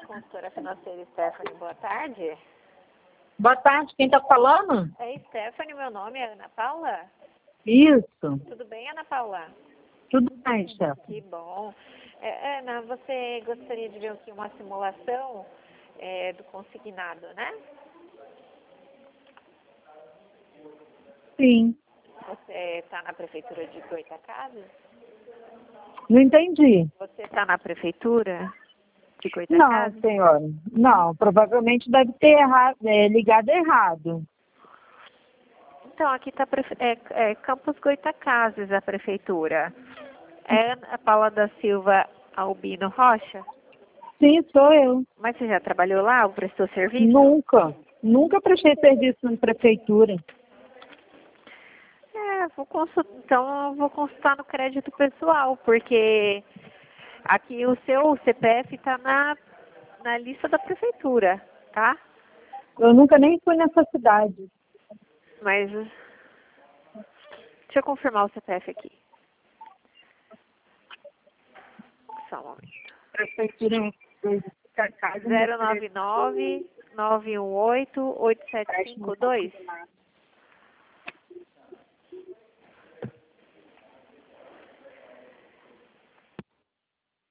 Consultora financeira Stephanie, boa tarde. Boa tarde, quem está falando? É Stephanie, meu nome é Ana Paula. Isso, Tudo bem, Ana Paula? tudo bem, chefe. Que bom. Ana, você gostaria de ver aqui uma simulação do consignado, né? Sim, Você está na prefeitura de Goitacazes? não entendi. Você está na prefeitura de Não, Goitacazes? senhora. Não, provavelmente deve ter ligado errado. Então, aqui está Campos Goitacazes, a prefeitura. É Ana Paula da Silva Albino Rocha? Sim, sou eu. Mas você já trabalhou lá ou prestou serviço? Nunca prestei serviço na prefeitura. Então eu vou consultar no crédito pessoal, porque aqui o seu CPF está na lista da prefeitura, tá? Eu nunca nem fui nessa cidade. Mas deixa eu confirmar o CPF aqui. Só um momento. Prefeitura de Cacá. 099 918 8752.